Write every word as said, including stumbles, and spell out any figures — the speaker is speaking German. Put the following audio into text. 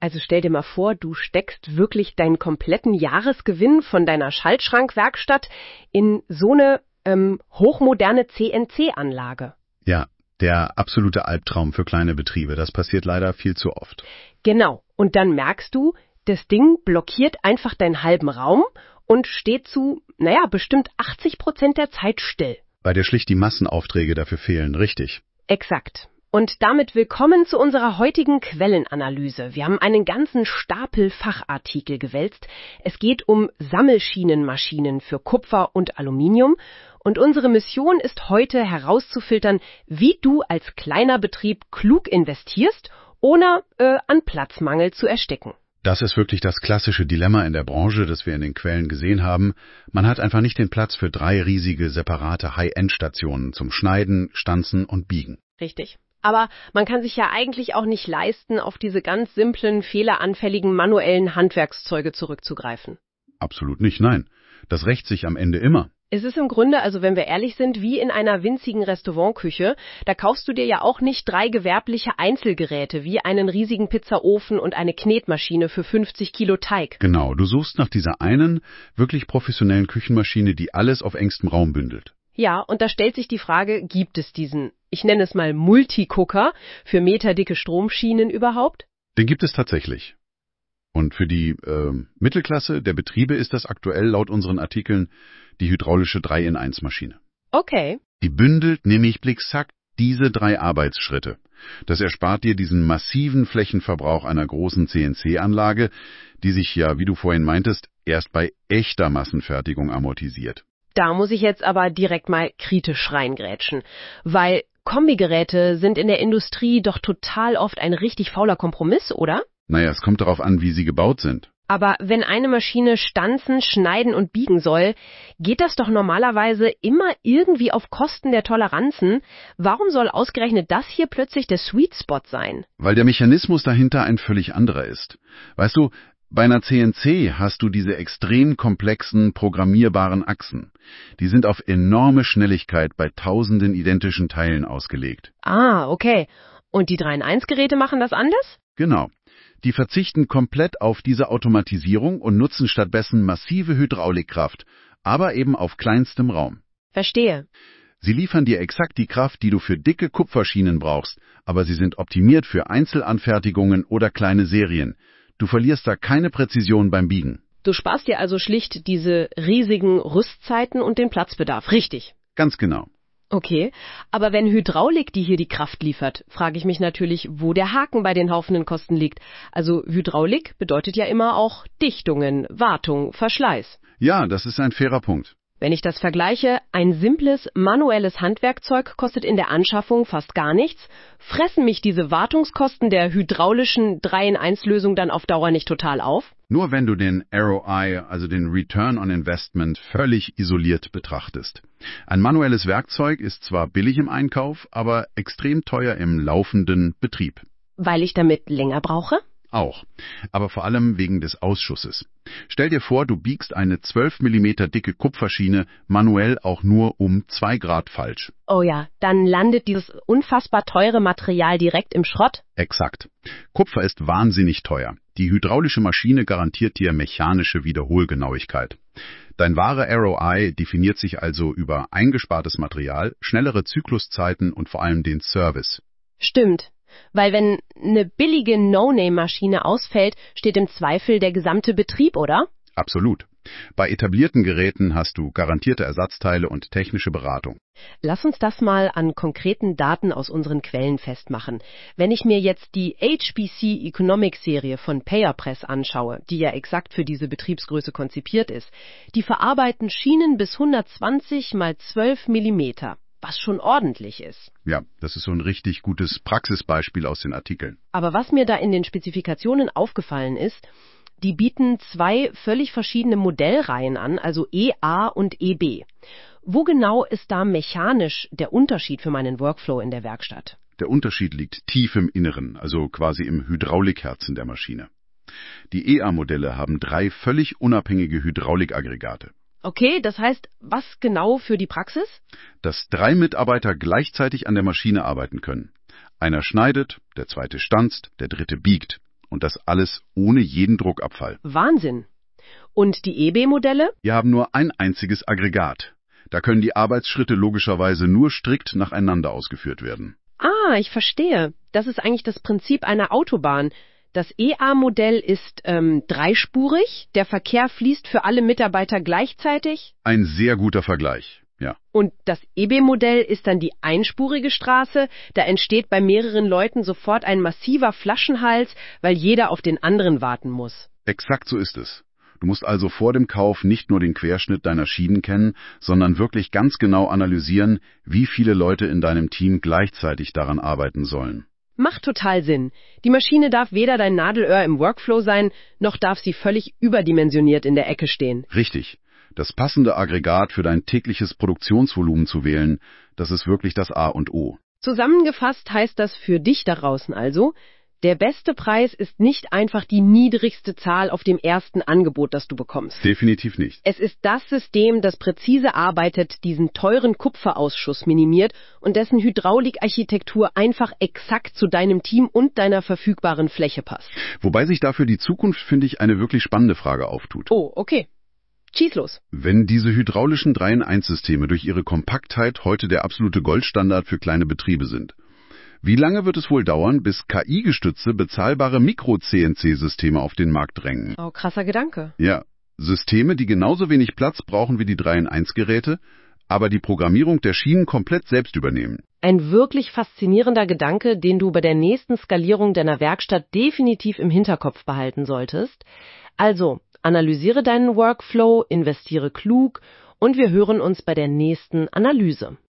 Also stell dir mal vor, du steckst wirklich deinen kompletten Jahresgewinn von deiner Schaltschrankwerkstatt in so eine ähm, hochmoderne C N C-Anlage. Ja, der absolute Albtraum für kleine Betriebe. Das passiert leider viel zu oft. Genau. Und dann merkst du, das Ding blockiert einfach deinen halben Raum und steht zu, naja, bestimmt achtzig Prozent der Zeit still. Weil dir schlicht die Massenaufträge dafür fehlen, richtig? Exakt. Und damit willkommen zu unserer heutigen Quellenanalyse. Wir haben einen ganzen Stapel Fachartikel gewälzt. Es geht um Sammelschienenmaschinen für Kupfer und Aluminium. Und unsere Mission ist heute herauszufiltern, wie du als kleiner Betrieb klug investierst, ohne äh, an Platzmangel zu ersticken. Das ist wirklich das klassische Dilemma in der Branche, das wir in den Quellen gesehen haben. Man hat einfach nicht den Platz für drei riesige, separate High-End-Stationen zum Schneiden, Stanzen und Biegen. Richtig. Aber man kann sich ja eigentlich auch nicht leisten, auf diese ganz simplen, fehleranfälligen manuellen Handwerkszeuge zurückzugreifen. Absolut nicht, nein. Das rächt sich am Ende immer. Es ist im Grunde, also wenn wir ehrlich sind, wie in einer winzigen Restaurantküche. Da kaufst du dir ja auch nicht drei gewerbliche Einzelgeräte, wie einen riesigen Pizzaofen und eine Knetmaschine für fünfzig Kilo Teig. Genau, du suchst nach dieser einen, wirklich professionellen Küchenmaschine, die alles auf engstem Raum bündelt. Ja, und da stellt sich die Frage, gibt es diesen, ich nenne es mal Multicooker, für meterdicke Stromschienen überhaupt? Den gibt es tatsächlich. Und für die äh, Mittelklasse der Betriebe ist das aktuell laut unseren Artikeln die hydraulische drei in eins Maschine. Okay. Die bündelt nämlich blicksack diese drei Arbeitsschritte. Das erspart dir diesen massiven Flächenverbrauch einer großen C N C-Anlage, die sich ja, wie du vorhin meintest, erst bei echter Massenfertigung amortisiert. Da muss ich jetzt aber direkt mal kritisch reingrätschen, weil Kombigeräte sind in der Industrie doch total oft ein richtig fauler Kompromiss, oder? Naja, es kommt darauf an, wie sie gebaut sind. Aber wenn eine Maschine stanzen, schneiden und biegen soll, geht das doch normalerweise immer irgendwie auf Kosten der Toleranzen. Warum soll ausgerechnet das hier plötzlich der Sweet Spot sein? Weil der Mechanismus dahinter ein völlig anderer ist. Weißt du, bei einer C N C hast du diese extrem komplexen, programmierbaren Achsen. Die sind auf enorme Schnelligkeit bei tausenden identischen Teilen ausgelegt. Ah, okay. Und die drei in eins Geräte machen das anders? Genau. Die verzichten komplett auf diese Automatisierung und nutzen stattdessen massive Hydraulikkraft, aber eben auf kleinstem Raum. Verstehe. Sie liefern dir exakt die Kraft, die du für dicke Kupferschienen brauchst, aber sie sind optimiert für Einzelanfertigungen oder kleine Serien. Du verlierst da keine Präzision beim Biegen. Du sparst dir also schlicht diese riesigen Rüstzeiten und den Platzbedarf, richtig? Ganz genau. Okay, aber wenn Hydraulik die hier die Kraft liefert, frage ich mich natürlich, wo der Haken bei den laufenden Kosten liegt. Also Hydraulik bedeutet ja immer auch Dichtungen, Wartung, Verschleiß. Ja, das ist ein fairer Punkt. Wenn ich das vergleiche, ein simples, manuelles Handwerkzeug kostet in der Anschaffung fast gar nichts. Fressen mich diese Wartungskosten der hydraulischen drei in eins Lösung dann auf Dauer nicht total auf? Nur wenn du den R O I, also den Return on Investment, völlig isoliert betrachtest. Ein manuelles Werkzeug ist zwar billig im Einkauf, aber extrem teuer im laufenden Betrieb. Weil ich damit länger brauche? Auch, aber vor allem wegen des Ausschusses. Stell dir vor, du biegst eine zwölf Millimeter dicke Kupferschiene manuell auch nur um zwei Grad falsch. Oh ja, dann landet dieses unfassbar teure Material direkt im Schrott? Exakt. Kupfer ist wahnsinnig teuer. Die hydraulische Maschine garantiert dir mechanische Wiederholgenauigkeit. Dein wahrer R O I definiert sich also über eingespartes Material, schnellere Zykluszeiten und vor allem den Service. Stimmt. Weil wenn eine billige No-Name-Maschine ausfällt, steht im Zweifel der gesamte Betrieb, oder? Absolut. Bei etablierten Geräten hast du garantierte Ersatzteile und technische Beratung. Lass uns das mal an konkreten Daten aus unseren Quellen festmachen. Wenn ich mir jetzt die H P C Economics-Serie von PayerPress anschaue, die ja exakt für diese Betriebsgröße konzipiert ist, die verarbeiten Schienen bis hundertzwanzig mal zwölf Millimeter. Was schon ordentlich ist. Ja, das ist so ein richtig gutes Praxisbeispiel aus den Artikeln. Aber was mir da in den Spezifikationen aufgefallen ist, die bieten zwei völlig verschiedene Modellreihen an, also E A und E B. Wo genau ist da mechanisch der Unterschied für meinen Workflow in der Werkstatt? Der Unterschied liegt tief im Inneren, also quasi im Hydraulikherzen der Maschine. Die E A-Modelle haben drei völlig unabhängige Hydraulikaggregate. Okay, das heißt, was genau für die Praxis? Dass drei Mitarbeiter gleichzeitig an der Maschine arbeiten können. Einer schneidet, der zweite stanzt, der dritte biegt. Und das alles ohne jeden Druckabfall. Wahnsinn. Und die E B-Modelle? Wir haben nur ein einziges Aggregat. Da können die Arbeitsschritte logischerweise nur strikt nacheinander ausgeführt werden. Ah, ich verstehe. Das ist eigentlich das Prinzip einer Autobahn. Das E A-Modell ist ähm, dreispurig, der Verkehr fließt für alle Mitarbeiter gleichzeitig. Ein sehr guter Vergleich, ja. Und das E B-Modell ist dann die einspurige Straße. Da entsteht bei mehreren Leuten sofort ein massiver Flaschenhals, weil jeder auf den anderen warten muss. Exakt so ist es. Du musst also vor dem Kauf nicht nur den Querschnitt deiner Schienen kennen, sondern wirklich ganz genau analysieren, wie viele Leute in deinem Team gleichzeitig daran arbeiten sollen. Macht total Sinn. Die Maschine darf weder dein Nadelöhr im Workflow sein, noch darf sie völlig überdimensioniert in der Ecke stehen. Richtig. Das passende Aggregat für dein tägliches Produktionsvolumen zu wählen, das ist wirklich das A und O. Zusammengefasst heißt das für dich da draußen also, der beste Preis ist nicht einfach die niedrigste Zahl auf dem ersten Angebot, das du bekommst. Definitiv nicht. Es ist das System, das präzise arbeitet, diesen teuren Kupferausschuss minimiert und dessen Hydraulikarchitektur einfach exakt zu deinem Team und deiner verfügbaren Fläche passt. Wobei sich dafür die Zukunft, finde ich, eine wirklich spannende Frage auftut. Oh, okay. Schieß los. Wenn diese hydraulischen drei in eins Systeme durch ihre Kompaktheit heute der absolute Goldstandard für kleine Betriebe sind, wie lange wird es wohl dauern, bis K I-gestützte, bezahlbare Mikro-C N C-Systeme auf den Markt drängen? Oh, krasser Gedanke. Ja, Systeme, die genauso wenig Platz brauchen wie die drei in eins Geräte, aber die Programmierung der Schienen komplett selbst übernehmen. Ein wirklich faszinierender Gedanke, den du bei der nächsten Skalierung deiner Werkstatt definitiv im Hinterkopf behalten solltest. Also, analysiere deinen Workflow, investiere klug und wir hören uns bei der nächsten Analyse.